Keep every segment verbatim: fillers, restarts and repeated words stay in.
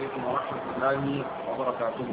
عليكم ورحمة الله وبركاته.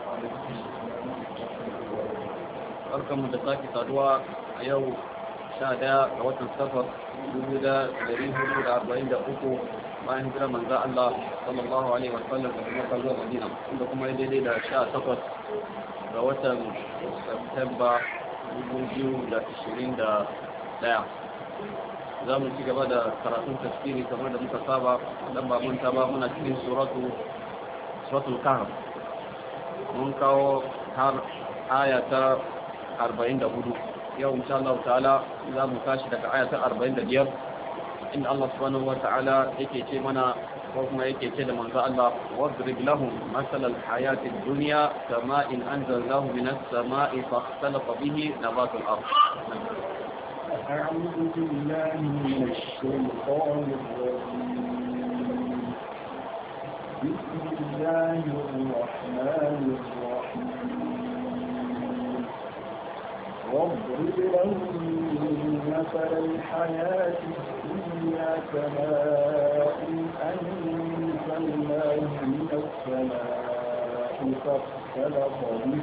barkan mu da sake saduwa a yau sha daya ga watan safar dubu da dari hudu da arba'in da uku bayan hijira manzo Allah sallallahu alaihi wa sallam daga Makka zuwa Madina, inda kuma ya daidai da sha takwas ga watan Septemba dubu biyu da ashirin da daya. Za mu ci gaba da karatun tafsiri kamar da muka saba, dan ba mun ba muna cikin suratu suratul kahf. Mun kawo har aya ta arba'in da hudu. Yau insha Allah ta'ala za mu tashi daga aya ta arba'in da biyar, inda Allah subhanahu wa ta'ala yake ce mana ko kuma yake ce da manzo Allah, wadrib lahum masalal hayatid dunya kama in anzalnahu minas sama'i fahtalaqa bihi nabatul ard. أعوذ بالله من الشيطان الرجيم. بسم الله الرحمن الرحيم. واضرب لهم مثل الحياة الدنيا كماء أنزلناه من السماء فاختلط به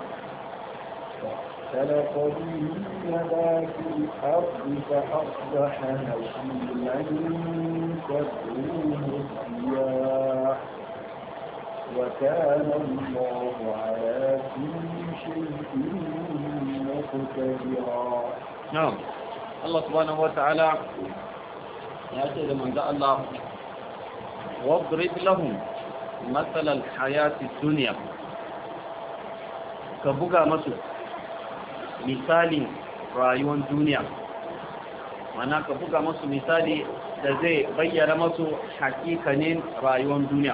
فاختلط به نبات الأرض فأصبح هشيما تدعوه الرياح وكان الله على كل شيء مقتدرا. نعم، الله سبحانه وتعالى يأتي لمن ذا الله واضرب لهم مثل الحياة الدنيا، كبغى مسو misali rayuwar duniya, mana ka buga masu misali da zai bayyana masu hakikanin rayuwar duniya.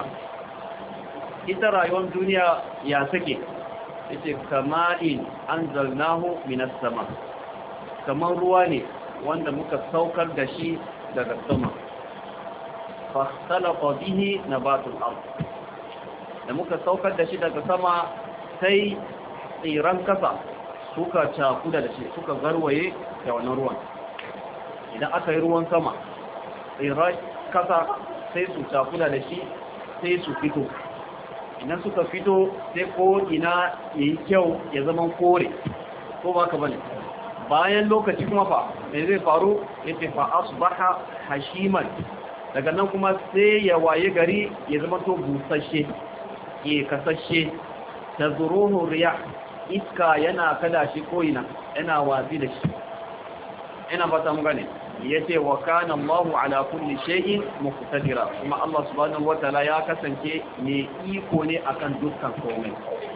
Ita rayuwar duniya ya sake, ita kama'in anzalnahu minas sama, kamar ruwa ne wanda muka saukar da shi daga sama. Fahtalaqa bihi nabatul ard, da muka saukar da shi daga sama sai tsiran kasa suka cakuda da shi, suka garwaye da wannan ruwan. Idan aka yi ruwan sama, tsirai kasa sai su cakuda da shi sai su fito. Idan suka fito sai ko ina yayi kyau ya zama kore, ko ba ka bane. Bayan lokaci kuma fa me zai faru? Yace fa asbaha hashiman, daga nan kuma sai ya waye gari ya zama to busasshe, ke kasashe. Tazuruhu riyah, iska yana kada shi ko'ina, yana wazi da shi. Ina fata mun gane, yace wa kana Allahu ala kulli shay'in muqtadira, kuma Allah subhanahu wataala ya kasance mai iko ne akan dukkan komai.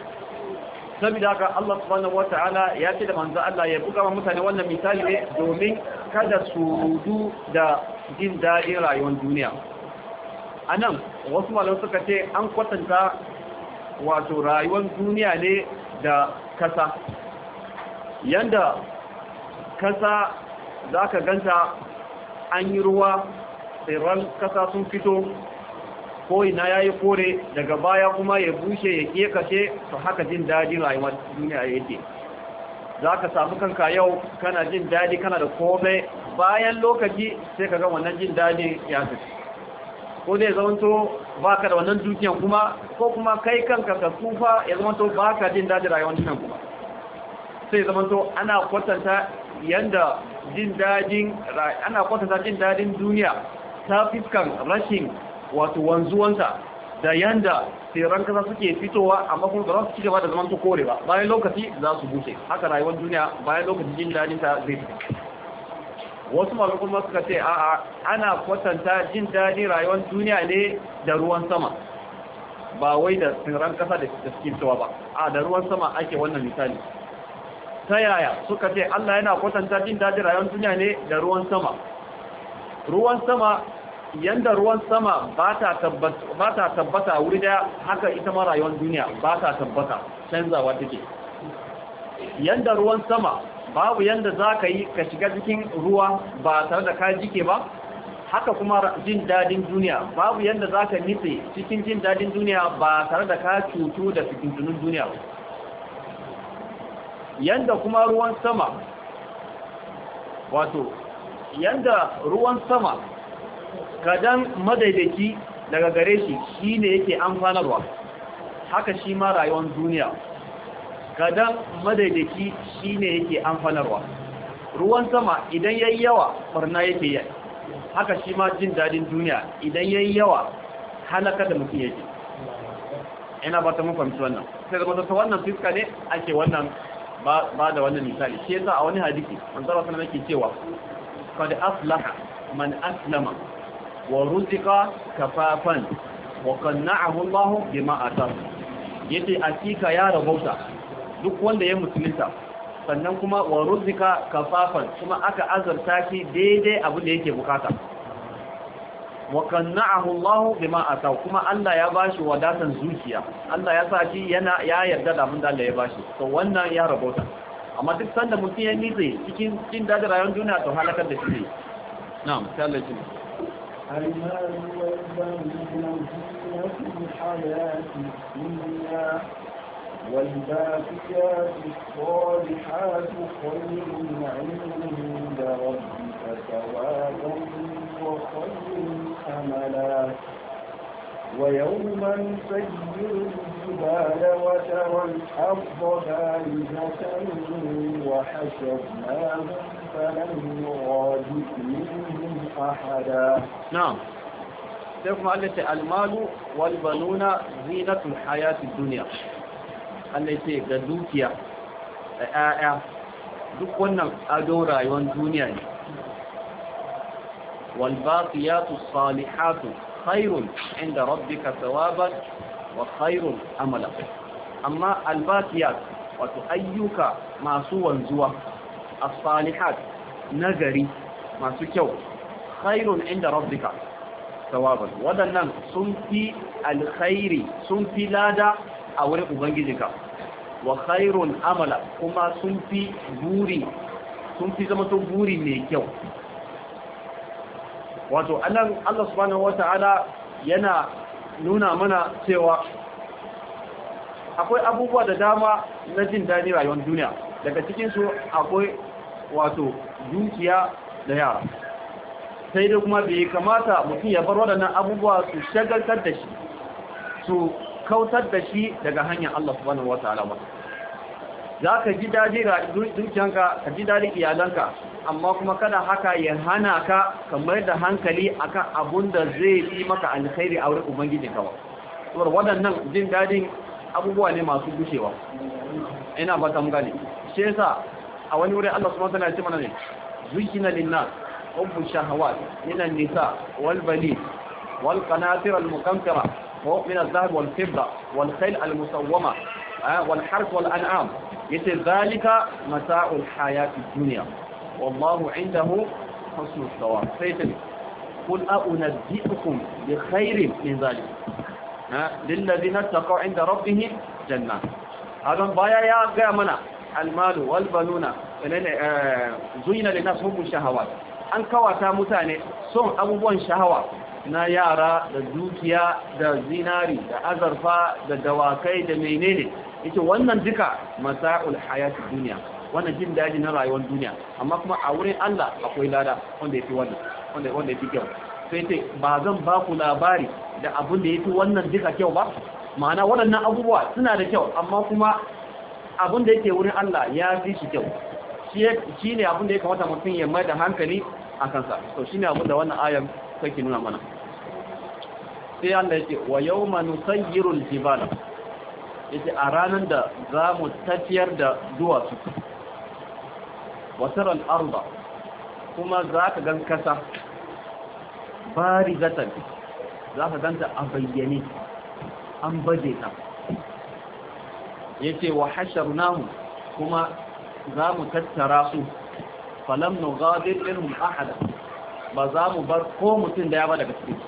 Saboda haka Allah subhanahu wataala ya ce da manzo Allah ya buga wa mutane wannan misali ne domin kada su rudu da jin dadin rayuwar duniya. Anan wasu malamai suka ce an kwatanta wato rayuwar duniya ne da kasa. Yanda kasa za ka ganta an yi ruwa, tsirran kasa sun fito, ko ina ya yi kore, daga baya kuma ya bushe ya kekashe, to haka jin daɗi rayuwar duniya yake. Za ka samu kanka yau kana jin daɗi, kana da komai, bayan lokaci sai ka ga wannan jin daɗi ya fi. Ko dai zamanto ba ka da wannan dukiyan kuma, ko kuma kai kanka ka tsufa ya zamanto ba ka jin daɗi rayuwar duniyan kuma. Sai zamanto ana kwatanta yanda jin daɗin ana kwatanta jin daɗin duniya ta fiskan rashin wato wanzuwansa, da yanda tsirran kasa suke fitowa amma kuma ba za su ci gaba da zamanto kore ba, bayan lokaci za su bushe. Haka rayuwar duniya bayan lokaci jin daɗin ta zai fita. Wasu malamai kuma suka ce a'a, ana kwatanta jin daɗin rayuwar duniya ne da ruwan sama, ba wai da tsirran kasa da suke fitowa ba, a da ruwan sama ake wannan misali. Ta yaya? Suka ce Allah yana kwatanta jin daɗin rayuwar duniya ne da ruwan sama. Ruwan sama, yanda ruwan sama ba ta tabbata wuri daya, haka ita ma rayuwar duniya ba ta tabbata, canzawa take. Yanda ruwan sama babu yanda za ka yi ka shiga cikin ruwa ba tare da ka jike ba, haka kuma jin dadin duniya babu yanda za ka nitse cikin jin dadin duniya ba tare da ka cutu da fitintunin duniya. Yanda kuma ruwan sama, wato yanda ruwan sama kadan madaidaki daga gare shi shine yake amfanarwa haka shi ma rayuwar duniya gadan madaidaici shine yake amfanarwa ruwan sama idan yayi yawa barna yake yi haka shi ma jin dadin duniya idan yayi yawa halaka da mutum yake ina ba ta mun fahimci wannan sai da ta wannan fiska ne ake wannan ba ba da wannan misali shi yasa a wani hadisi manzo Allah sallallahu alaihi cewa qad aflaha man aslama wa ruzika kafafan wa qanna'ahu Allah bima ataahu yace akika ya rabauta duk wanda ya musulunta sannan kuma wa ruzika kafafan kuma aka azarta shi daidai abin da yake bukata wa qanna'ahu Allah bima ataahu kuma Allah ya bashi wadatan zuciya Allah ya sa shi yana ya yarda da abin da Allah ya bashi to wannan ya rabauta amma duk sanda mutum ya nitse cikin cikin dadin rayuwar duniya to halakar da shi ne na'am sai Allah ya المال والبنون زينة الحياة الدنيا والباقيات الصالحات خير عند ربك ثوابا وخير أملا ويوم نسير الجبال وترى الأرض بارزة وحشرناهم فلم نغادر منهم أحدا نعم سيكون التي المال والبنون زينة الحياة الدنيا التي قدوكيا آآ duk wannan ado rayuwar duniya ne wal baqiyatu salihatu khairun inda rabbika thawaban wa khairun amala amma al baqiyat wato ayyuka masu wanzuwa as-salihat nagari masu kyau khairun inda rabbika thawaban wadannan sun fi alkhairi sun fi lada a wurin ubangijinka wa khairun amala kuma sun fi buri sun fi zama to buri mai kyau wato anan Allah subhanahu wata'ala yana nuna mana cewa akwai abubuwa da dama na jin daɗi rayuwar duniya daga cikin su akwai wato dukiya da yara sai dai kuma bai kamata mutum ya bar waɗannan abubuwa su shagaltar da shi su kautar da shi daga hanyar Allah subhanahu wataala ba za ka ji daɗi ga dukiyanka ka ji daɗi iyalanka amma kuma kada haka ya hana ka kamar da hankali akan abun da zai yi maka alkhairi a wurin ubangijinka ba saboda waɗannan jin daɗin abubuwa ne masu gushewa ina ba ta mugane shi yasa a wani wurin Allah subhanahu wataala ya ce mana ne zuyina linnas hubbu shahawat min an-nisa wal bani wal qanatir al muqantara من الذهب والفضة والخيل المسومة والحرث والأنعام يتي ذلك متاع الحياة الدنيا والله عنده حسن الثواب سيتني قل أنبئكم بخير من ذلك للذين اتقوا عند ربهم جنات هذا بايا يا قامنا المال والبنون زين للناس حب الشهوات an kawata mutane son abubuwan shahawa na yara da dukiya da zinari da azarfa da dawakai da menene yace wannan duka mata'ul hayatid dunya wannan jin daji na rayuwar duniya amma kuma a wurin Allah akwai lada wanda yafi wannan wanda wanda yafi kyau sai ce ba zan ba ku labari da abin da yafi wannan duka kyau ba ma'ana waɗannan abubuwa suna da kyau amma kuma abin da yake wurin Allah ya fi shi kyau shi ne abin da ya kamata mutum ya mai da hankali a kansa to shi ne abin da wannan ayan take nuna mana sai Allah ya ce wa yawma nusayyirul jibala yace a ranar da za mu tafiyar da duwatsu wa taral arda kuma za ka gan kasa barizatan za ka ganta a bayyane an baje ta yace wa hasharnahu kuma za mu tattara su falam nughadir minhum ahada ba za mu bar ko mutum da ya ba daga cikin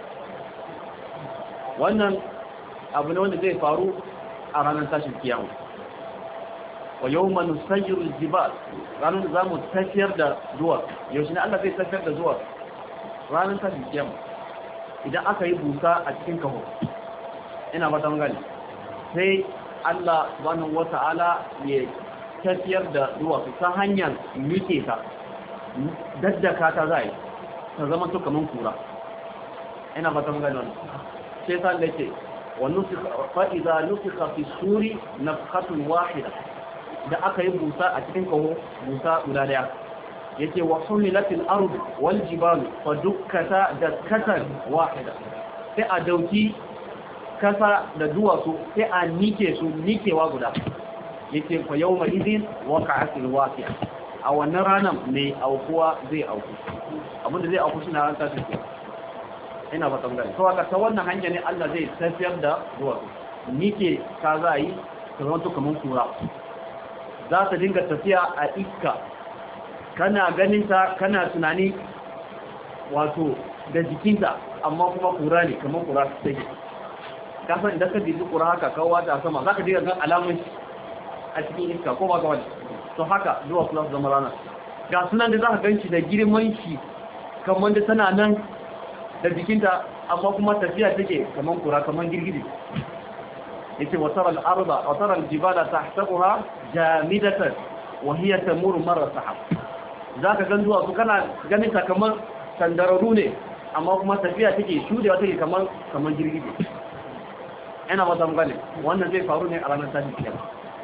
wannan abu ne wanda zai faru a ranar tashin kiyama wa yawma nusayyiru al-jibal ranar da zamu tafiyar da zuwa yaushe ne Allah zai tafiyar da zuwa ranar tashin kiyama idan aka yi busa a cikin kaho ina ba ta magana sai Allah subhanahu wata'ala ya tafiyar da zuwa ta hanyar mike ta daddaka ta zai ta zama to kaman kura ina fata mun gano sai san da ce wa nusikha fa idza nusikha fi suri nafkhatun wahida da aka yi busa a cikin kaho busa guda daya yace wa humilatil ard wal jibal fa dukkata dakkatan wahida sai a dauki kasa da duwatsu sai a nike su nikewa guda yace fa yawma idin waqa'atil waqi'a a wannan ranar mai aukuwa zai auku abinda zai auku suna ranta su ina ba tambaya to aka ta wannan hanya ne Allah zai tafiyar da duwatsu nike ka za yi ta zama kamar kura za ta dinga tafiya a iska kana ganin ta kana tunani wato da jikinta amma kuma kura ne kamar kura take kasan idan ka dubi kura haka kawo ta sama zaka dinga gan alamun a cikin iska ko ba ga wani to haka zuwa plus zama rana ga sunan da zaka ganci da girman shi kamar da tana nan da jikinta amma kuma tafiya take kamar kura kamar girgije yace wasara al-arda wasara al-jibala tahtabuha jamidatan wa hiya tamur marra sahab zaka gan zuwa su kana ganin ta kamar sandararu ne amma kuma tafiya take shudewa take kamar kamar girgije ina ba zan gane wannan zai faru ne a ranar tashin kiyama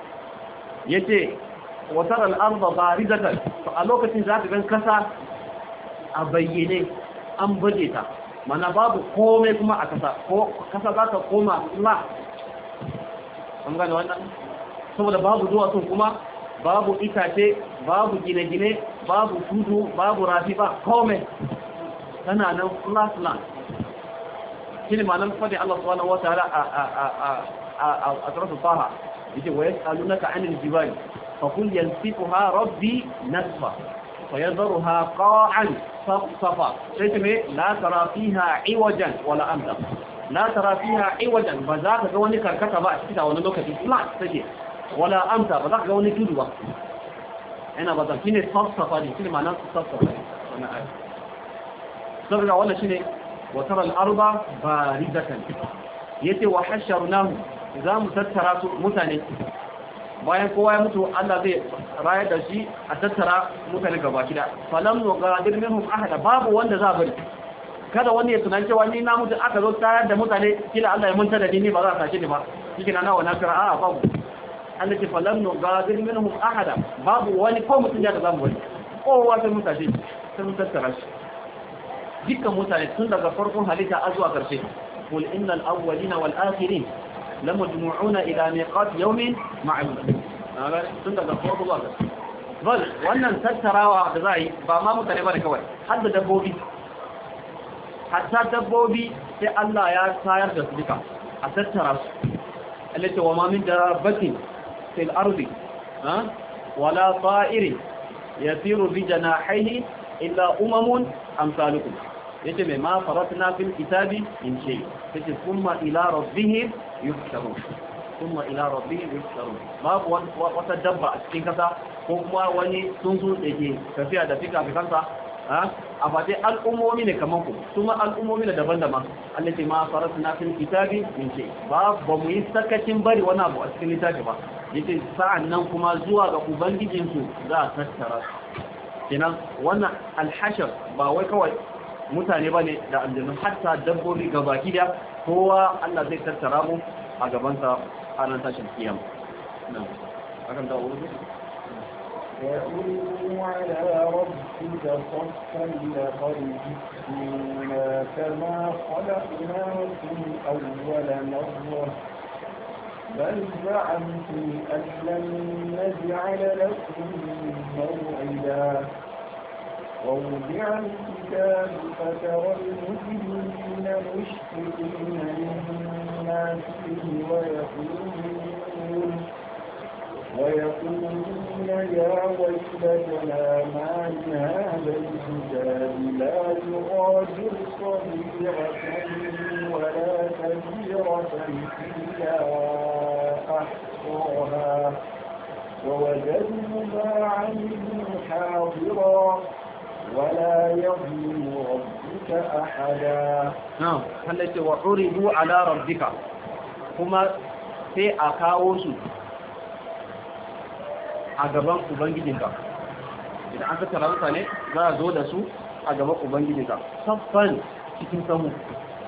yace wasara al-arda barizatan to a lokacin zaka gan kasa a bayyane an baje ta mana babu komai kuma a kasa ko kasa za ta koma la an gane wannan saboda babu duwatsu kuma babu itace babu gine-gine babu tudu babu rafi ba komai tana nan flat land shi ne ma'anar fadin Allah subhanahu wa ta'ala a tsarsu faha yake wa yas'alunaka 'anil jibali fa qul yansifuha rabbi nasfa fa yadharuha qa'an safsafa sai kuma la tara fiha 'iwajan wala amta la tara fiha 'iwajan ba za ka ga wani karkata ba a cikin wannan lokaci flat take wala amta ba za ka ga wani tudu ba ina ba zan shine safsafa ne shine ma'anar safsafa wannan ayi saboda wannan shine wa tara al-arda barizatan yace wa hasharnahu za mu tattara su mutane bayan kowa ya mutu Allah zai rayar da shi a tattara mutane gaba kida falam nugadir minhum ahada babu wanda za bari kada wani ya tunance wani na mutu aka zo tayar da mutane kila Allah ya manta da ni ba za a sace ni ba kike na nawa na kira a babu Allah ce falam nugadir minhum ahada babu wani ko mutun ya da zamu bari kowa sai mutane sai mun tattara shi dukkan mutane tun daga farkon halitta a zuwa karshe qul innal awwalina wal akhirin lamajmu'una ila miqat yawmin ma'lum tun daga farko zuwa karshe bal wannan tattarawa da zai ba ma mutane ba da kawai har da dabbobi hatta dabbobi sai Allah ya tayar da su duka a tattara su allati wa ma min dabbatin fil ardi ha wala ta'irin yasiru bi janahihi illa umamun amsalukum yace mai ma faratna fil kitabi in shay yace kuma ila rabbihim yuhsharun kuma ila rabbihim yuhsharun babu wata dabba a cikin kasa ko kuma wani tunzu da ke tafiya da fika fikansa a fate al'ummomi ne kaman ku kuma al'ummomi ne daban-daban Allah ce ma faratna fil kitabi in shay ba ba mu yi sakacin bari wani abu a cikin littafi ba yace sa'an nan kuma zuwa ga ubangijinsu za a tattara kenan wannan alhashar ba wai kawai mutane ba ne da aljanu hatta dabbobi gabaki da kowa Allah zai tattara mu a gabansa a nan tashin kiyama nan akan da wuri وَإِنَّ عَلَى رَبِّكَ صَفًّا لَقَدْ جِئْتُمُونَا كَمَا خَلَقْنَاكُمْ أَوَّلَ مَرَّةٍ بَلْ زَعَمْتُمْ أَن لَّن نَّجْعَلَ لَكُم مَّوْعِدًا ووضع الكتاب فترى المجرمين مشفقين مما فيه ويقولون ويقولون يا ويلتنا ما لهذا الكتاب لا يغادر صغيرة ولا كبيرة إلا أحصاها ووجدوا ما عملوا حاضرا ولا يظلم ربك أحدا نعم التي وعرضوا على ربك كما sai a kawo su a gaban ubangijinka idan an tattara mutane za a zo da su a gaban ubangijinka saffan cikin sahu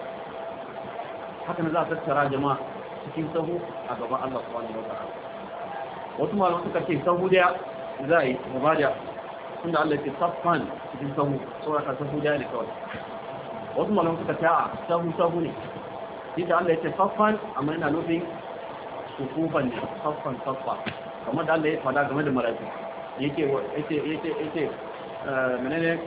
haka ne za a tattara jama'a cikin sahu a gaban Allah subhanahu wa ta'ala. Wasu malaman suka ce sahu daya za a yi mubada tunda Allah ya ce saffan cikin sahu saboda ka sahu daya ne kawai. Wasu malaman suka ce a sahu sahu ne inda Allah ya ce saffan amma yana nufin sufufan ne saffan saffa kamar da Allah ya fada game da mala'iku yake yake yake yake menene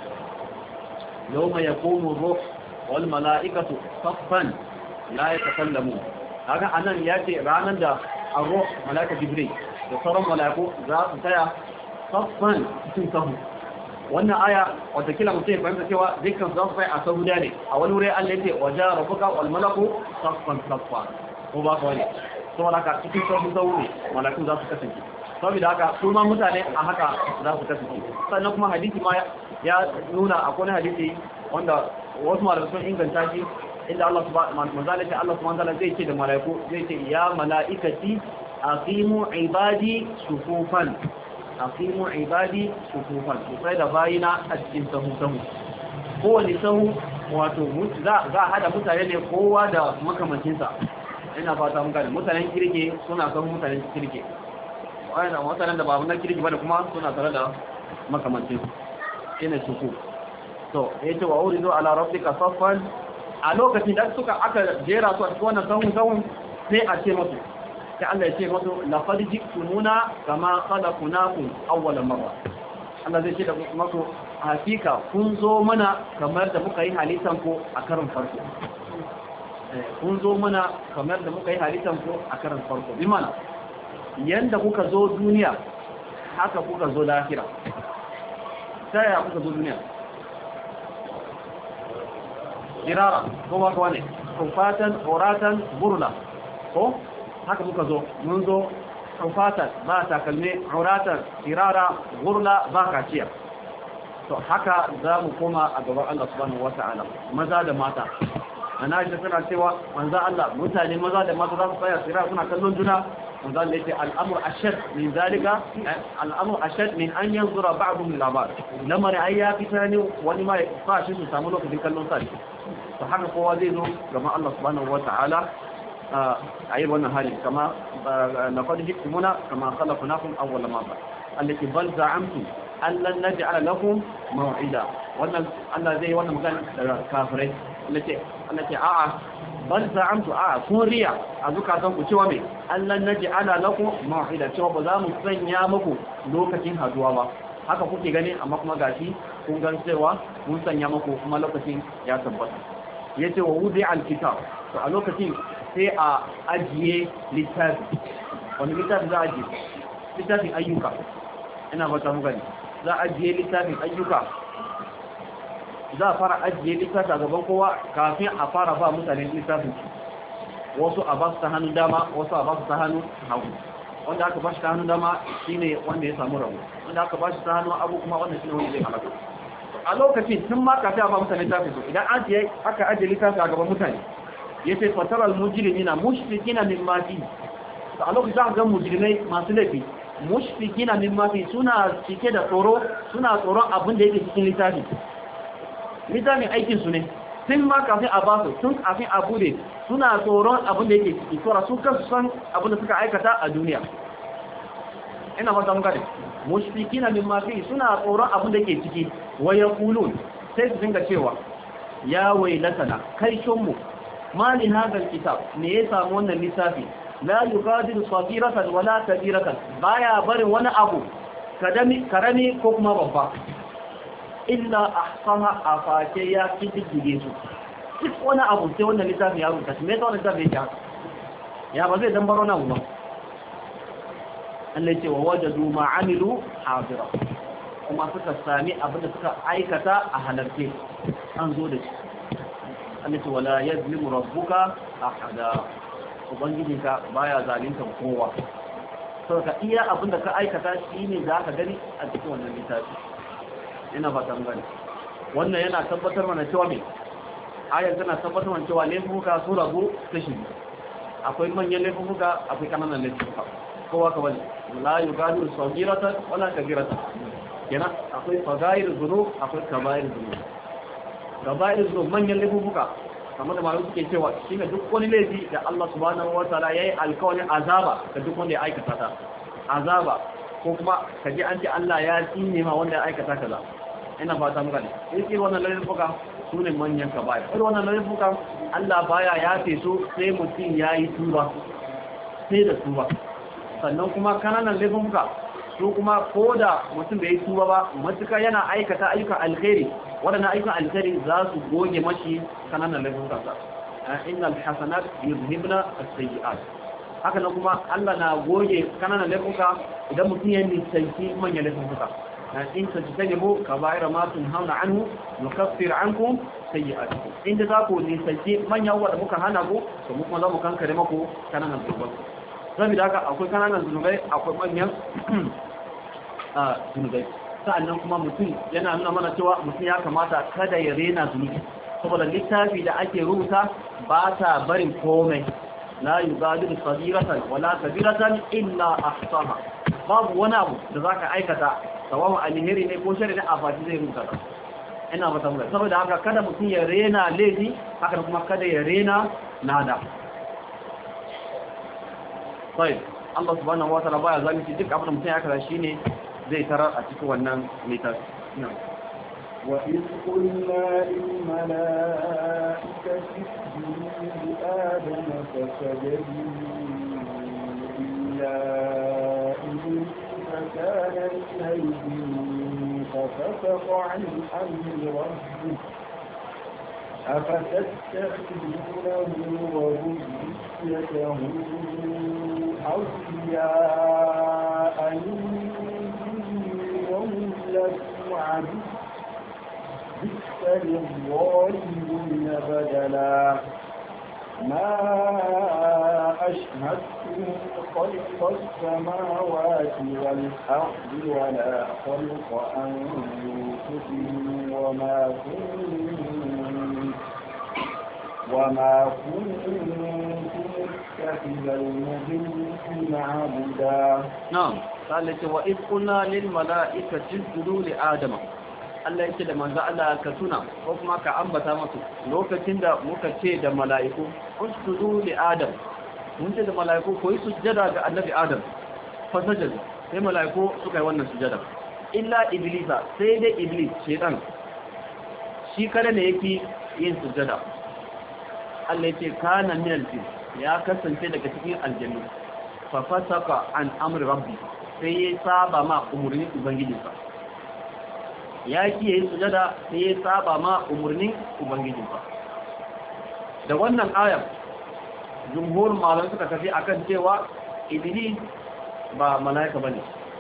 yawma yakunu ruh wal mala'ikatu saffan la yatakallamu kaga anan yace ranan da ar-ruh mala'ika jibril da sauran mala'iku za su taya saffan cikin sahu. Wannan aya wata kila mutum ya fahimta cewa dukkan za su fai a sahu da ne a wani wuri Allah yake waja rabbuka wal malaku saffan saffa ko ba ka wani saboda haka cikin sahu sahu ne mala'iku za su kasance saboda haka su ma mutane a haka za su kasance. Sannan kuma hadisi ma ya nuna akwai hadisi wanda wasu malamai sun inganta shi inda Allah subhanahu wa ta'ala Allah subhanahu wa ta'ala zai ce da mala'iku zai ce ya mala'ikati aqimu ibadi sufufan aqimu ibadi sufufan sai da bayina a cikin sahu sahu kowane sahu wato za za hada mutane ne kowa da makamancin sa ina fata mun gane mutanen kirke suna kan mutanen kirke wanda mutanen da babu na kirke bane kuma suna tare da makamancin ina suku to yace wa uridu ala rabbika saffan a lokacin da suka aka jera su a cikin wannan sahu sahu sai a ce musu sai Allah ya ce musu laqad ji'tumuna kama khalaqnakum awwala marra Allah zai ce da musu hakika kun zo mana kamar da muka yi halittan ku a karin farko eh kun zo mana kamar da muka yi halittan ku a karin farko bi mana yanda kuka zo duniya haka kuka zo lahira sai ya kuka zo duniya dirara ko ba ko ne kufatan uratan burla ko haka muka zo mun zo kufatan ba takalme uratan dirara burla ba kaciya to haka za mu koma a gaban Allah subhanahu wata'ala maza da mata ana ji suna cewa manzo Allah mutane maza da mata za su tsaya tsira suna kallon juna manzo Allah yace al'amru ashad min zalika al'amru ashad min an yanzura ba'dhum ila ba'd lamar ayya fitani wani ma ya fashi su samu lokacin kallon sa to haka kowa zai zo gaban Allah subhanahu wata'ala a yi wannan hali kama na qad ji'tumuna kama khalaqnakum awwala marra allati bal za'amtu allan naj'ala lakum maw'ida wannan Allah zai wannan magana da kafirai allati allati a'a bal za'amtu a'a kun riya a zukatan ku cewa me allan naj'ala lakum maw'ida cewa ba za mu sanya muku lokacin haduwa ba haka kuke gani amma kuma gashi kun gan cewa mun sanya muku kuma lokacin ya tabbata yace wa wudi alkitab to a lokacin sai a ajiye littafi wani littafi za a ajiye littafin ayyuka ina ba ta mugani za a ajiye littafin ayyuka za a fara ajiye littafi a gaban kowa kafin a fara ba mutane littafin wasu a ba su ta hannun dama wasu a ba su ta hannun hagu wanda aka ba shi ta hannun dama shine wanda ya samu rabu wanda aka ba shi ta hannun abu kuma wanda shine wanda zai halaka a lokacin tun ma kafin a ba mutane littafin su idan ajiye aka ajiye littafi a gaban mutane yace fataral mujrimina mushfiqina mimma fi to a lokacin zaka ga mujrimai masu laifi mushfiqina mimma fi suna cike da tsoro suna tsoron abin da yake cikin littafi littafin aikin su ne tun ma kafin a ba su tun kafin a bude suna tsoron abin da yake ciki tsora su kansu san abin da suka aikata a duniya ina fata mun gane mushfiqina mimma fi suna tsoron abin da yake ciki wa yaqulun sai su dinga cewa ya wailatana kai shonmu mali hadal kitab me ya samu wannan lissafi la yugadiru saghiratan wala kabiratan baya barin wani abu kadami karami ko kuma babba illa ahsaha afake ya kidige su duk wani abu sai wannan lissafi ya rubuta me yasa wannan lissafi ya ya ba zai dan baro na ba Allah ya ce wa wajadu ma amilu hadira kuma suka sami abin da suka aikata a halarce an zo da shi annati wala yazlimu rabbuka ahada ubangijinka baya zalunta kowa to ka iya abinda ka aikata shine zaka gani a cikin wannan littafi ina fatan gani wannan yana tabbatar mana cewa me ayar tana tabbatar mana cewa laifuka su rabu kashi akwai manyan laifuka akwai kananan laifuka kowa ka wani la yugadiru saghiratan wala kabiratan kenan akwai fadair dhunub akwai kabair dhunub gabaɗin zo manyan laifuka kamar da malamu suke cewa shine duk wani laifi da Allah subhanahu wataala yayi alƙawarin azaba ga duk wanda ya aikata ta azaba ko kuma kaje an ce Allah ya tsine ma wanda ya aikata kaza ina fata muka ne sai wannan laifuka sune manyan kabaya irin wannan laifuka Allah baya yafe su sai mutum yayi tuba sai da tuba sannan kuma kananan laifuka su kuma koda mutum bai tuba ba matuka yana aikata ayyukan alkhairi wadannan ayyukan alkhairi za su goge mashi kananan laifuka sa innal hasanat yuzhibna as-sayyi'at haka nan kuma Allah na goge kananan laifuka idan mutum ya nisanci manyan laifuka in tajtanibu kaba'ira ma tunhauna anhu nukaffir ankum sayyi'atikum inda za ku nisanci manyan wanda muka hana ku to mu kuma za mu kankare maku kananan zunubai saboda haka akwai kananan zunubai akwai manyan a zunubai sa'annan kuma mutum yana nuna mana cewa mutum ya kamata kada ya rena zunubi saboda littafi da ake rubuta ba ta barin komai la yubadiru sabiratan wala kabiratan illa ahsaha babu wani abu da zaka aikata sawawa alheri ne ko shari ne a fati zai rubuta ta ina ba tambaya saboda haka kada mutum ya rena laifi haka kuma kada ya rena nada sai Allah subhanahu wa ta'ala baya zalunci duk abin da mutum ya aikata shine zai tarar a cikin wannan littafi وإذ قلنا للملائكة اسجدوا لآدم فسجدوا إلا إبليس فكان من الجن ففسق عن أمر ربه أفتتخذونه وذريته أولياء من دوني وهم لكم عدو بئس للظالمين بدلا ما أشهدتهم خلق السماوات والأرض ولا خلق أنفسهم وما كنت وما كنت متخذ المضلين عبدا. نعم قال وإذ قلنا للملائكة اسجدوا لآدم Allah yake da manzo Allah ka tuna ko kuma ka ambata masu lokacin da muka ce da mala'iku usjudu li adam mun ce da mala'iku ko yi sujjada ga annabi adam fa sajadu sai mala'iku suka yi wannan sujjada illa iblisa sai dai iblis shedan shi kada ne yake yin sujjada Allah yake kana min al-jin ya kasance daga cikin aljanna fa fasaka an amri rabbi sai ya saba ma umurnin ubangijinsa ya kiyaye sujada sai ya saba ma umurnin ubangiji ba da wannan ayar jumhur malamai suka tafi akan cewa iblis ba malaika bane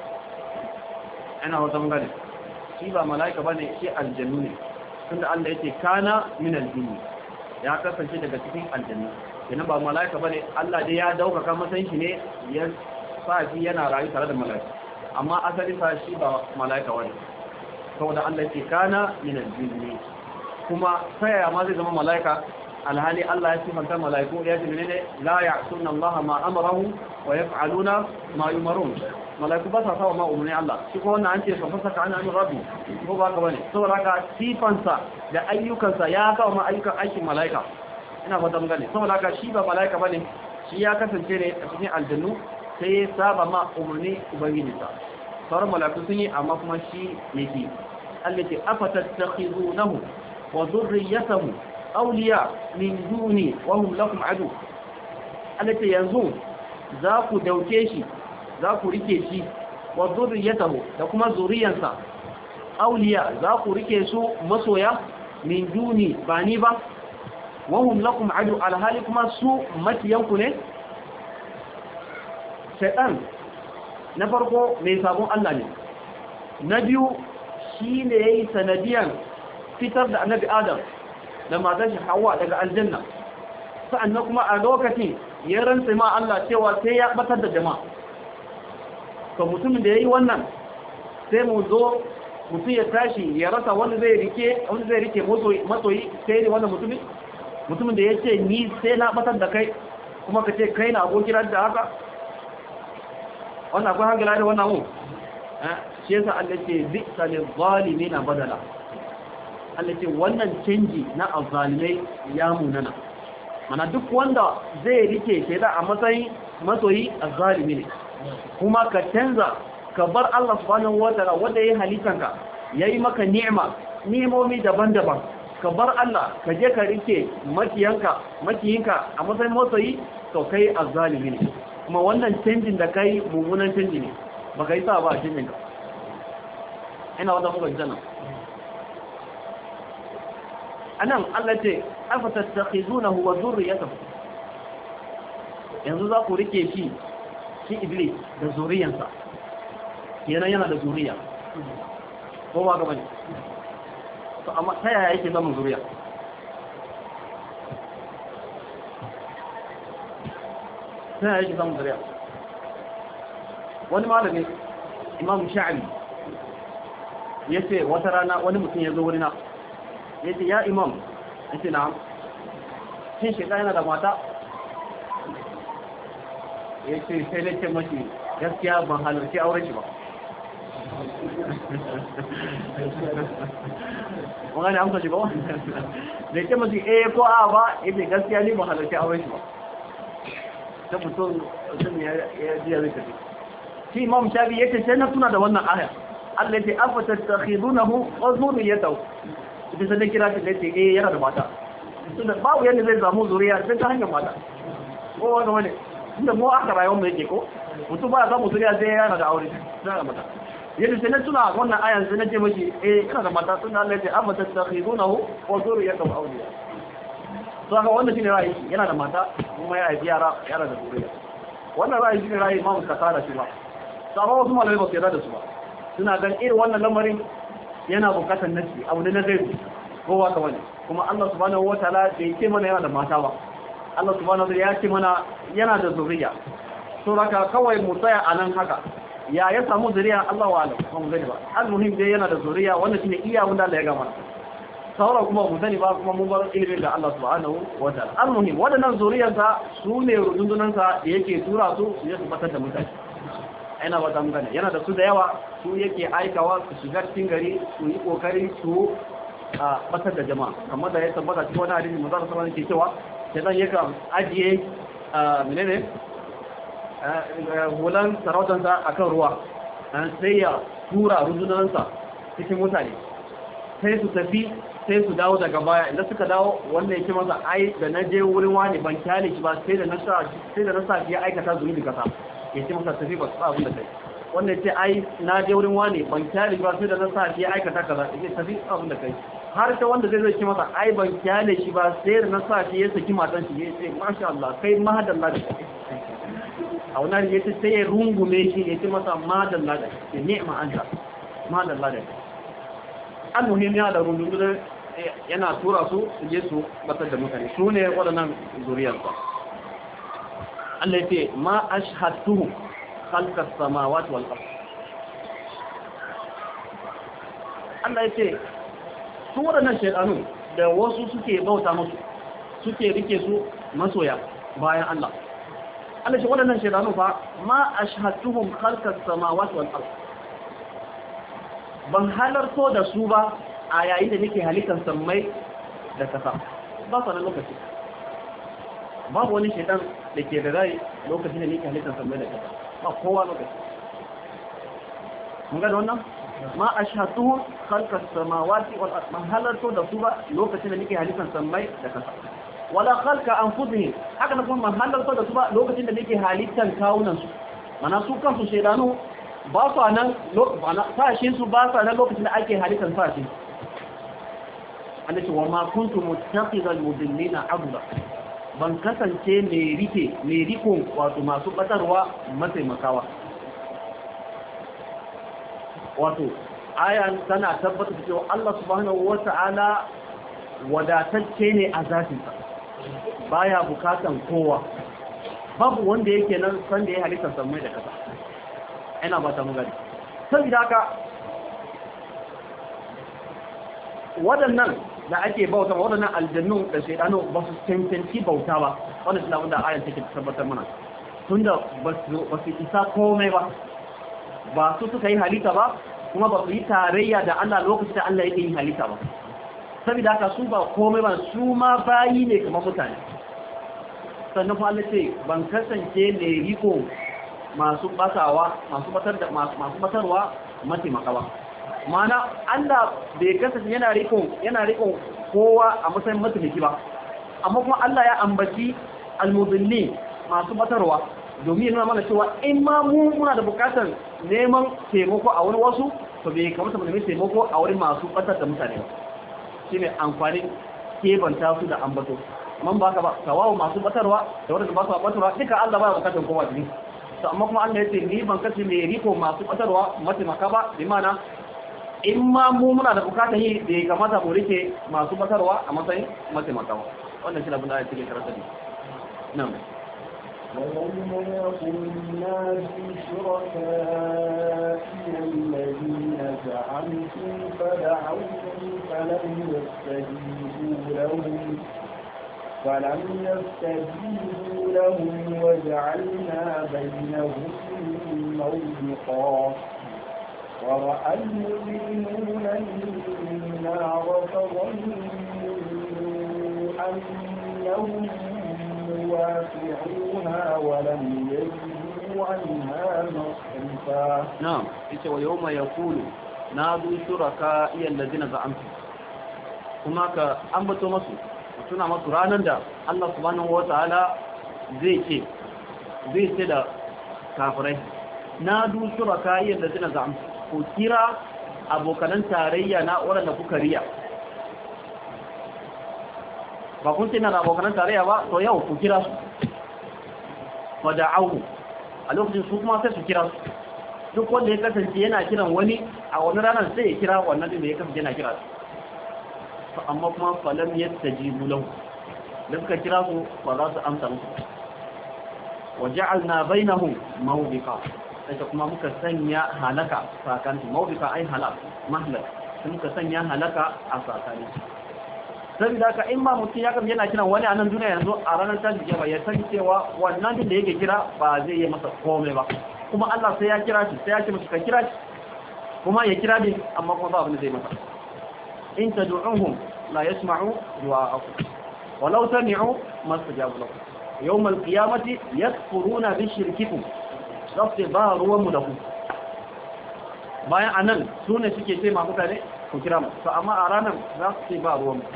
ana wata magana shi ba malaika bane shi aljannu ne tunda Allah yake kana min aljinni ya kasance daga cikin aljannu kenan ba malaika bane Allah dai ya daukaka matsayin shi ne ya sa shi yana rayu tare da malaika amma asali fa shi ba malaika bane saboda Allah yake kana min al-jinni kuma sai ma zai zama malaika alhali Allah ya sifanta malaiku ya ce ne la ya'tuna Allah ma amarahu wa yaf'aluna ma yumarun malaiku ba sa sawa ma umurni Allah shi ko wannan an ce fa fasaka an amir rabbi ko ba ka bane saboda haka sifansa da ayyukansa ya kawo ma ayyukan aikin malaika ina fata mun gane saboda haka shi ba malaika bane shi ya kasance ne a cikin aljannu sai ya saba ma umurni ubangijinsa sauran malaiku sun yi amma kuma shi yake التي أفتتخذونه وذريته أولياء من دوني وهم لكم عدو التي ينزون ذاك دوكيشي ذاك ركيشي وذريته لكم ذريانسا أولياء ذاك ركيشو مسويا من دوني بانيبا وهم لكم عدو على هالكما سوء متينكم شيطان نفرقوا ميسابون الله نبيو shi ne ya yi sanadiyan fitar da annabi adam da matar shi hawa daga aljanna sa'annan kuma a lokacin ya rantsa ma Allah cewa sai ya batar da jama'a to mutumin da ya yi wannan sai mu zo mutum ya tashi ya rasa wanda zai rike wanda zai rike masoyi sai ne wannan mutumin mutumin da ya ce ni sai na batar da kai kuma ka ce kai na abokin da haka wannan akwai hankala da wannan mu shi yasa Allah ce bi'sa lil zalimin badala Allah ce wannan canji na azzalimai ya munana mana duk wanda zai rike shaitan a matsayin masoyi azzalimi ne kuma ka canza ka bar Allah subhanahu wataala wanda yayi halittanka yayi maka ni'ima ni'imomi daban-daban ka bar Allah ka je ka rike makiyanka makiyinka a matsayin masoyi to kai azzalimi ne kuma wannan canjin da kai mummunan canji ne baka yi sa ba a canjin ka ina wata muka janna anan Allah ce afatattakhizunahu wa dhurriyyatahu yanzu za ku rike shi shi iblis da zuriyansa kenan yana da zuriya ko ba ga bane to amma ta yaya yake zama zuriya ta yaya yake zama zuriya wani malami imam sha'abi yace wata rana wani mutum ya zo wurina yace ya imam yace na'am shin shi yana da mata yace sai da ce mashi gaskiya ban halarci auren shi ba wani amsa shi ba da ce mashi eh ko a ba yace gaskiya ni ban halarci auren shi ba ta mutum ya ji ya zai tafi shi imam shafi yace sai na tuna da wannan aya Allah ya ce afatattakhidunahu wa dhurriyyatahu ita sai kira shi da ce eh yana da mata tunda babu yanda zai samu zuriya sai ta hanyar mata ko wanda wani tunda mu aka rayuwar mu yake ko mutum ba ya samu zuriya sai yana da aure sai da mata yadda sai na tuna wannan ayan sai na ce miki eh yana da mata tunda Allah ya ce afatattakhidunahu wa dhurriyyatahu awliya to haka wanda shine ra'ayi yana da mata kuma ya haifi yara yara da zuriya wannan ra'ayi shine ra'ayi Imam Kasara shi ba sabon wasu malamai ba su yarda da su ba suna gan irin wannan lamarin yana bukatar nasi abu ne na gaibu kowa ka wani kuma Allah subhanahu wataala da yake mana yana da mata ba Allah subhanahu wataala ya ce mana yana da zuriya to raka kawai mu tsaya anan haka ya ya samu zuriya Allah wa alam kuma mu gani ba almuhim dai yana da zuriya wannan shine iya wanda Allah ya ga mana saura kuma mu sani ba kuma mun bar ilimin da Allah subhanahu wataala almuhim wadannan zuriyarsa su ne rundunansa da yake tura su su je su batar da mutane ina ba ta mutane yana da su da yawa su yake aikawa su shiga cikin gari su yi kokari su a batar da jama'a kamar da ya tabbata cikin wani hadisi manzo sallallahu alaihi wasallam ke cewa sai dan yaka ajiye menene hulan sarautansa akan ruwa sai ya tura rundunansa cikin mutane sai su tafi sai su dawo daga baya idan suka dawo wanda yake masa ai da na je wurin wani ban kyale shi ba sai da na sa sai da na sa ya aikata zunubi kasa ya ce masa tafi ba su abin da kai wanda ce ai na je wurin wani ban kyale ba sai da na sa shi ya aikata kaza ya ce tafi abin da kai har ta wanda zai zai ce masa ai ban kyale shi ba sai da na sa shi ya saki matan shi ya ce masha Allah kai mahadalla da kai a wannan ya ce sai ya rungume shi ya ce masa mahadalla da kai ni'ma anta mahadalla da kai an muhimmiya da rungume yana tura su su je su batar da mutane su ne waɗannan zuriyarsa Allah ya ce ma ashhadtuhum khalqas samawati wal ard Allah ya ce su waɗannan shaytanu da wasu suke bauta musu suke rike su masoya bayan Allah Allah ya ce waɗannan shaytanu fa ma ashhadtuhum khalqas samawati wal ard ban halarto da su ba a yayin da nake halittar sammai da kasa ba sa nan lokaci babu wani shaitan da ke da rai lokacin da nake halittar sammai da kasa ba kowa lokaci mun ga wannan ma ashhadu khalqas samawati wal ard man halarto da su ba lokacin da nake halittar sammai da kasa wala khalqa anfusihim haka na kuma man halarto da su ba lokacin da nake halittar kawunan su mana su kansu shaitanu ba su nan sashin su ba su nan lokacin da ake halittar sashin Allah ce wa ma kuntu muttaqidal mudillina abda ban kasance mai rike mai rikon wato masu batarwa mataimakawa wato ayan tana tabbata cewa Allah subhanahu wata'ala wadatacce ne a zatinsa baya bukatan kowa babu wanda yake nan san da ya halitta sammai da kasa ina ba ta mugari saboda haka waɗannan da ake bauta waɗannan aljannu da shaidanu ba su cancanci bauta ba wannan shi da ayan take tabbatar mana tunda ba su isa komai ba ba su suka yi halitta ba kuma ba su yi tarayya da Allah lokacin da Allah yake yin halitta ba saboda haka su ba komai ba su ma bayi ne kamar mutane sannan kuma Allah ce ban kasance ne riko masu batawa masu batar da masu batarwa mataimaka ba mana Allah bai kasance yana riko yana riko kowa a matsayin mataimaki ba amma kuma Allah ya ambaci almudillin masu batarwa domin yana mana cewa in ma mu muna da bukatar neman taimako a wurin wasu to bai kamata mu nemi taimako a wurin masu batar da mutane ba shine amfani kebanta su da ambato man baka ba tawawu masu batarwa da wanda ba su batarwa duka Allah ba ya bukatar kowa din to amma kuma Allah ya ce ni ban kace me riko masu batarwa mataimaka ba bi mana in ma mu muna da bukatar yi da ya kamata mu rike masu batarwa a matsayin mataimaka ba wannan shi abin da ya ce karanta ne nan وَيَوْمَ يَقُولُونَ لِشُرَكَائِهِمُ الَّذِينَ زَعَمْتُمْ فَدَعَوْهُمْ فَلَمْ يَسْتَجِيبُوا لَهُمْ فَلَمْ يَسْتَجِيبُوا لَهُمْ وَجَعَلْنَا بَيْنَهُمْ مَوْبِقًا وَرَأَى الْمُجْرِمُونَ النَّارَ فَظَنُّوا أَنَّهُمْ واقعوها ولم يجدوا عنها مصرفا نعم yace wa yawma yaqulu nadu shuraka alladhina za'amtu kuma ka ambato masu tuna masu ranan da Allah subhanahu wataala zai ce zai ce da kafirai nadu shuraka alladhina za'amtu ko kira abokan tarayya na wanda kuka riya ba kun tana da abokan tarayya ba to yau ku kira su wada'u a lokacin su kuma sai su kira su duk wanda ya kasance yana kiran wani a wani ranar sai ya kira wannan din da ya kasance yana kira su amma kuma falam yastajibu lahu da suka kira su ba za su amsa musu waja'alna bainahum mawbiqa sai kuma muka sanya halaka sakanti mawbiqa ai halak mahlak sai muka sanya halaka a sakani saboda haka in ma mutum ya kam yana kiran wani a nan duniya yanzu a ranar tashin kiyama ya san cewa wannan din da yake kira ba zai yi masa komai ba kuma Allah sai ya kira shi sai ya ce masa ka kira shi kuma ya kira din amma kuma ba abin da zai masa in tad'uhum la yasma'u du'a'akum walau sami'u mastajabu lakum yawm al-qiyamati yakfuruna bi shirkikum zafi ba ruwan mu da ku bayan anan sune suke ce ma mutane ku kira mu to amma a ranar za su ce ba ruwan mu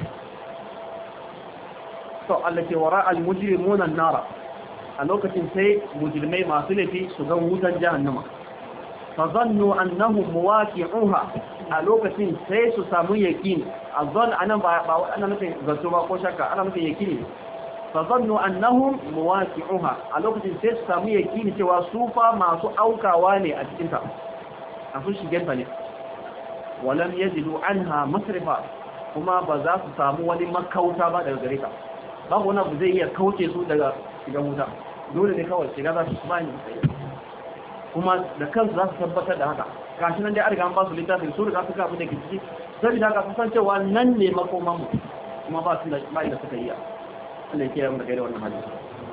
to Allah ke wara al-mujrimuna an-nara a lokacin sai mujrimai masu laifi su ga wutan jahannama fa zannu annahum muwaqi'uha a lokacin sai su samu yaqini azan anan ba ba ana nufin zato ba ko shakka ana nufin yaqini fa zannu annahum muwaqi'uha a lokacin sai su samu yaqini cewa su fa masu aukawa ne a cikin ta a su shigen ta ne walam yajidu anha masrifa kuma ba za su samu wani makauta ba daga gare ta babu wani abu zai iya kauce su daga shigan wuta dole ne kawai shiga za su ba ni kuma da kansu za su tabbatar da haka gashi nan dai an riga an ba su littafin su riga suka abu da ke ciki saboda haka sun san cewa nan ne makoman mu kuma ba su da bai da suka yi Allah ya kiyaye mu daga wannan hadisi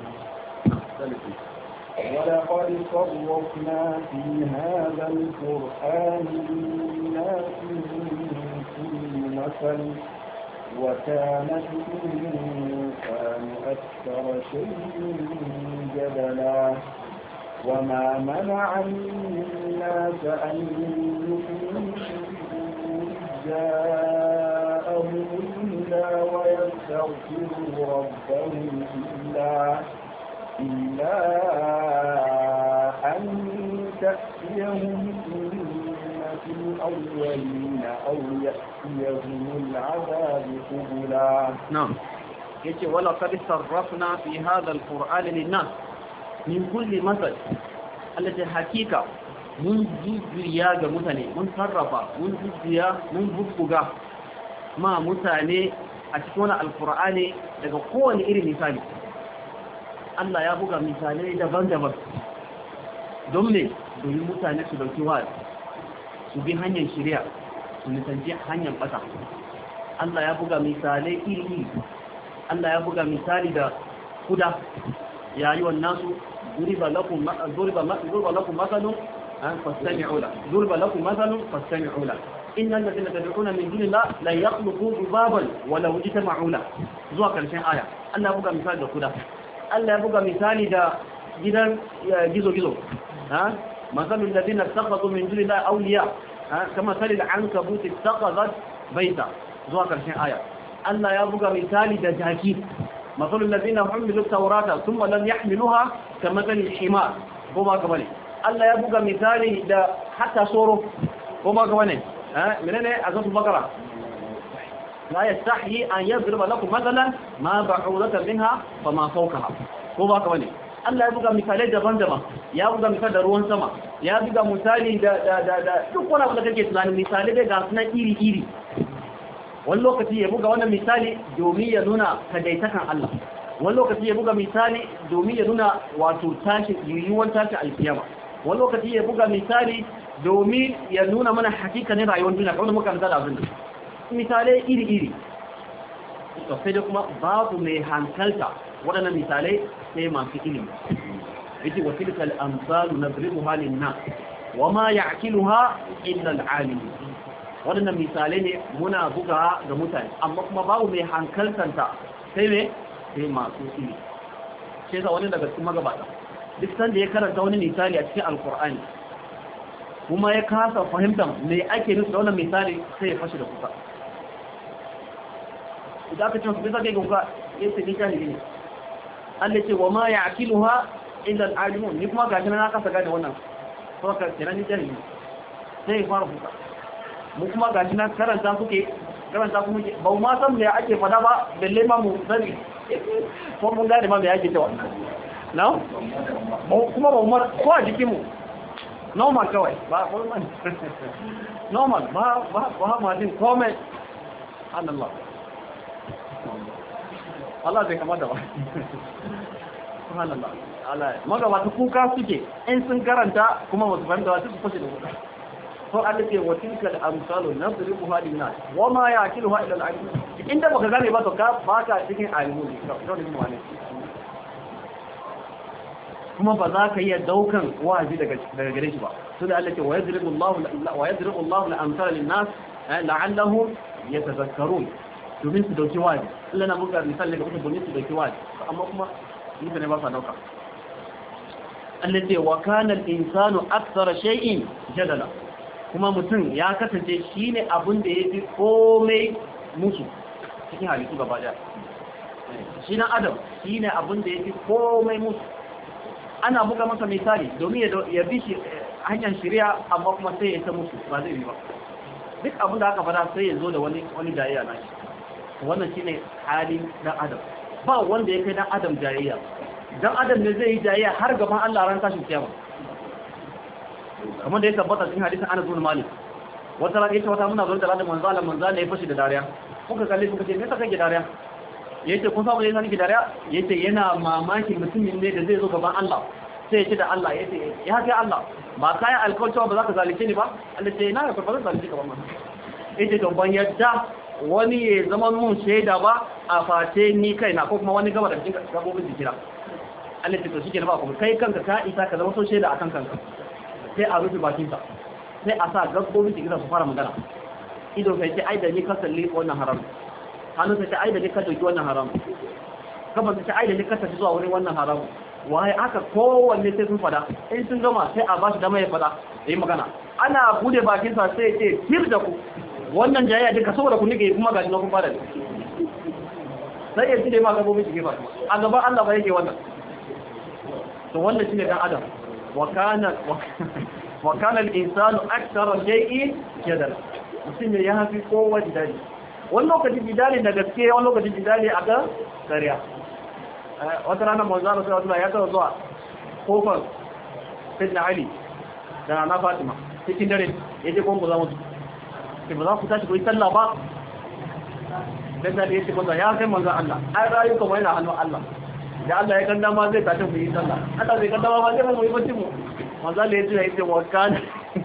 ولقد صرفنا في هذا القرآن للناس من كل مثل وكان الإنسان أكثر شيء جدلا وما منع الناس أن يؤمنوا جاءهم إلا ويستغفروا ربهم إلا إلا أن تأتيهم سنة الأولين أو يأتيهم العذاب قبلا. نعم. يجي ولقد صرفنا في هذا القرآن للناس من كل مثل التي حقيقة من جزيا ga mutane mun sarrafa mun juzziya mun bubbuga ma mutane a cikin alqur'ani daga kowane irin misali Allah ya buga misalai daban-daban don me domin mutane su dauki wa su bi hanyar shari'a su nisanci hanyar bata Allah ya buga misalai iri-iri Allah ya buga misali da kuda ya yi wannan su duriba lakum duriba lakum masalun fastami'u la duriba lakum masalun fastami'u la innal ladina tad'una min dunillahi la yakhluqu dhubaban wa law ijtama'u la zuwa karshen aya Allah ya buga misali da kuda Allah ya buga misali da gidan gizo-gizo ha masalul ladina takhadhu min dunillahi awliya kama salil ankabut ittakhadhat baita zuwa karshen aya Allah ya buga misali da jaki masalul ladina humilu tawrata thumma lam yahmiluha kamathali himar ko ba ka bane Allah ya buga misali da hatta soro ko ba ka bane eh menene azatu bakara la yastahi an yadriba lakum mathalan ma ba'udatan minha fama fawqaha ko ba ka bane Allah ya buga misalai daban-daban ya buga misali da ruwan sama ya buga misali da da da duk wani abu da kake tunanin misali da ga sunan iri-iri wani lokaci ya buga wannan misali domin ya nuna kadaitakan Allah wani lokaci ya buga misali domin ya nuna wato tashin yiwuwan tashin alkiyama wani lokaci ya buga misali domin ya nuna mana hakikanin rayuwar duniya kamar muka misali abin misalai iri-iri to sai da kuma babu mai hankalta waɗannan misalai sai masu ilimi yace wa tilkal amsalu nadribuha lin-nas wama ya'qiluha illa al-alim waɗannan misalai ne muna buga ga mutane amma kuma babu mai hankaltanta sai ne sai masu ilimi sai ga wani daga cikin magabata duk sanda ya karanta wani misali a cikin alkur'ani kuma ya kasa fahimtar me ake nufi da wannan misali sai ya fashi da kuka idan aka ce su bisa kai kuka ya ce ni jahili ne Allah ce wa ma ya'qiluha illa al-alimun ni kuma gashi na kasa gane wannan ko ka kira ni jahili sai ya fara kuka mu kuma gashi na karanta kuke karanta kuma ba mu san me ake fada ba balle ma mu sani ko mun gane ma me ake cewa no kuma ba mu ko a jikin mu normal kawai ba normal normal ba ba ba ma din komai Allah Allah zai kama da ba subhanallah Allah magabata kuka suke in sun karanta kuma ba su fahimta ba su fashe da kuka ko Allah ce wa tilkal amsalu nadribuha lin-nas wama ya'qiluha illa al-alim inda baka gane ba to ka baka cikin alimu ne to ne mu ne kuma ba za ka iya daukan wazi daga daga gare shi ba to da Allah ce wa yadribu Allahu wa yadribu Allahu al-amsala lin-nas la'allahum yatadhakkarun domin su dauki wazi Allah na buga misali daga mutum domin su dauki wazi amma kuma mutane ba sa dauka Allah ce wa kana al-insanu akthara shay'in jadala kuma mutum ya kasance shi ne abin da ya fi komai musu cikin halittu gaba daya shi na adam shi ne abin da ya fi komai musu ana buga masa misali domin ya bi shi hanyar shirya amma kuma sai ya ta musu ba zai yi ba duk abin da aka fada sai ya zo da wani wani jayayya na shi wannan shi ne halin dan adam ba wanda ya kai dan adam jayayya dan adam ne zai yi jayayya har gaban Allah ran tashin kiyama kamar da ya tabbata cikin hadisin Anas bin Malik wata rana yace wata muna zuwa da ladan manzo Allah manzo Allah ya fashi da dariya kuka kalle kuka ce me yasa kake dariya yace kun samu yasa kake dariya yace yana mamakin mutumin ne da zai zo gaban Allah sai ya ce da Allah yace ya kai Allah ba kai alƙawarci ba za ka zalunce ni ba Allah ce na ga farfar zalunci ka ba ma yace to ban yadda wani ya zama mun shaida ba a face ni kaina ko kuma wani gaba da cikin gabobin jikira Allah ce to shike ba kuma kai kanka ka isa ka zama so shaida akan kanka sai a rufe bakinsa sai a sa gaggobin cikin su fara magana ido kai ce ai da ni ka salli wannan haram hannu sai ce ai da ni ka doki wannan haram kaban sai ce ai da ni ka tafi zuwa wurin wannan haram wai aka kowanne sai sun fada in sun gama sai a bashi dama ya fada yayi magana ana bude bakinsa sai ya ce tir da ku wannan jayya duka saboda ku nige kuma gashi na kun fara sai ya tide ma gaggobin cikin ba a gaban Allah ba yake wannan to wannan shine dan adam وكان وكان الانسان اكثر شيء جدلا mutum ya hafi kowa jidali wani lokaci jidali da gaske wani lokaci jidali a ga kariya wata rana manzana sai wata ya taɓa zuwa kofar sidna ali da na fatima cikin dare ya je kwanku za mutu sai ba za ku tashi ku yi sallah ba dan da ya ce manzana ya kai manzana Allah ai rayuka mai na hannun Allah da Allah ya kanda ma zai tafi mu yi sallah Allah zai kanda ma zai mu yi bacci mu manzo Allah ya ce yace wa kana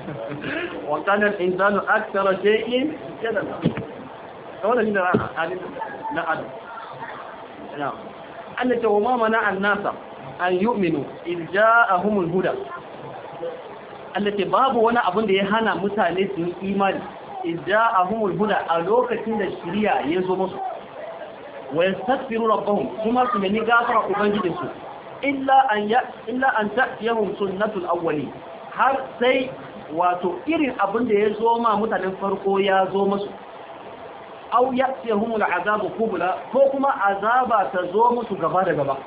wa kana al-insanu akthara shay'in jadala wannan ne da hadin na adam ina Allah ce wa ma mana an-nasa an yu'minu in ja'ahumul huda Allah ce babu wani abin da ya hana mutane su yi imani idda'ahumul huda a lokacin da shiriya ya zo musu wa yastaghfiru rabbahum kuma su nemi gafara ubangijinsu illa an ya illa an ta'tiyahum sunnatul awwali har sai wato irin abin da ya zo ma mutanen farko ya zo musu aw ya'tiyahumul azabu qubla ko kuma azaba ta zo musu gaba da gaba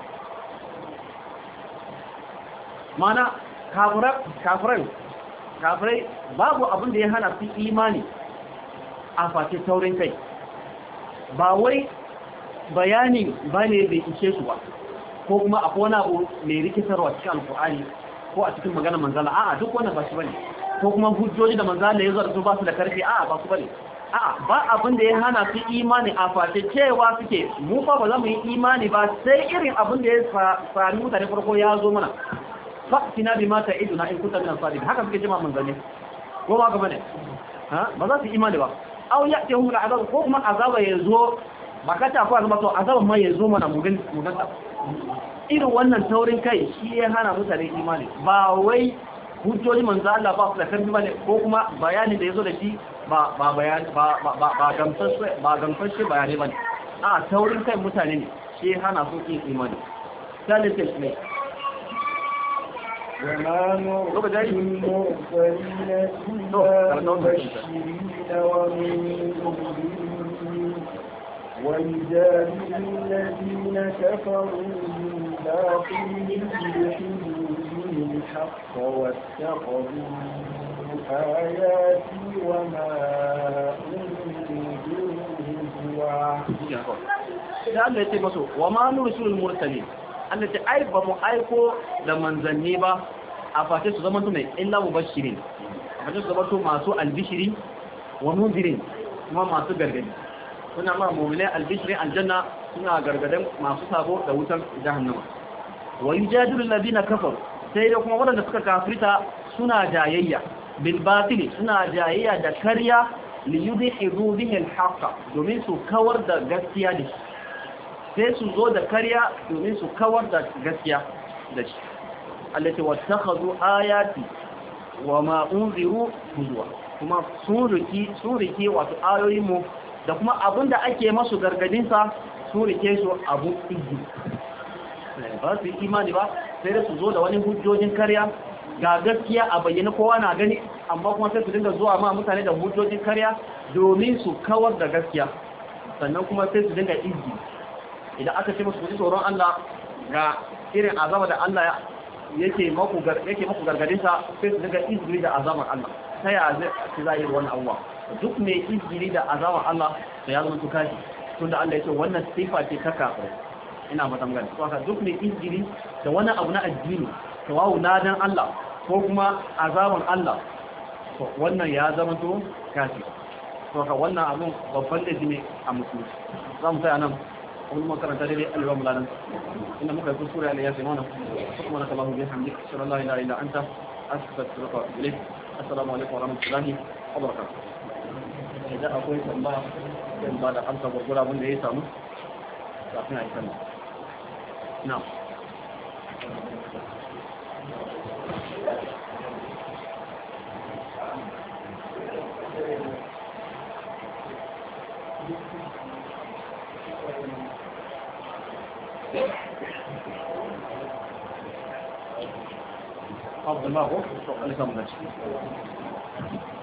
mana kafirai kafirai babu abin da ya hana su imani a face taurin kai ba wai bayani bane bai ishe su ba ko kuma akwai wani abu mai rikitarwa cikin alkur'ani ko a cikin magana manzala a'a duk wannan ba shi bane ko kuma hujjoji da manzala ya zo da su ba su da karfi a'a ba su bane a'a ba abin da ya hana su imani a face cewa suke mu fa ba za mu yi imani ba sai irin abin da ya sami mutane farko ya zo mana fa'tina bima ta'iduna in kunta min sadiq haka suke jima manzali ko ba gaba ne ha ba za su imani ba aw ya'tihum al'azab ko kuma azaba yazo ba ka ta ko azaba to azaban ma yazo mana mugan muganta irin wannan taurin kai shi ya hana mutane imani ba wai hujjoji manzo Allah ba su da karfi bane ko kuma bayani da yazo da shi ba ba bayani ba ba ba gamsashe ba gamsashe bayani bane a taurin kai mutane ne shi hana su imani sai ne وما نرسل المرسلين إلا مبشرين ومنذرين ويجادل الذين كفروا بالباطل ليحلوا الحق واتخذوا آياتي وما أنذروا هزوا. لأن يتبسوا وما نرسل المرسلين Allah ta ai ba mu aiko da manzanni ba a face su zama tunai illa mubashirin a face su zama to masu albishiri wa munzirin kuma masu gargadi suna ma mu'minai albishirin aljanna suna gargadan masu sabo da wutar jahannama wa yujadilu alladhina kafaru sai da kuma wadanda suka kafirta suna jayayya bil batili suna jayayya da karya li yudhihu bihi al haqq domin su kawar da gaskiya da shi sai su zo da karya domin su kawar da gaskiya da shi allati wattakhadhu ayati wa ma unziru huzwa kuma sun riki sun riki wato ayoyin mu da kuma abinda ake masu gargadin sa sun rike su abu izgi ba su imani ba sai da su zo da wani hujjojin karya ga gaskiya a bayyana kowa na gani amma kuma sai su dinga zuwa ma mutane da hujjojin karya domin su kawar da gaskiya sannan kuma sai su dinga izgi idan aka ce musu ku ji tsoron Allah ga irin azaba da Allah yake maku yake maku gargadin sa sai su daga izgiri da azabar Allah sai ya zai ci zai wannan abuwa duk mai izgiri da azabar Allah sai ya zama tukashi tunda Allah yake wannan sifa ce ta kafir ina fatan gani to haka duk mai izgiri da wani abu na addini tawawu nadan Allah ko kuma azabar Allah to wannan ya zama to kafir to haka wannan abun babban da ne a musulunci zamu tsaya nan kuma makaranta dai alwa mulanan inda muka yi sura ya sai mana subhanaka allahumma bihamdika ashhadu an la ilaha illa anta astaghfiruka wa atubu ilayk assalamu alaikum wa rahmatullahi wa barakatuh idan akwai tambaya sai ba da amsa gurgura abin da ya samu kafin a yi sallah na'am عبد الله هو اللي كان ماشي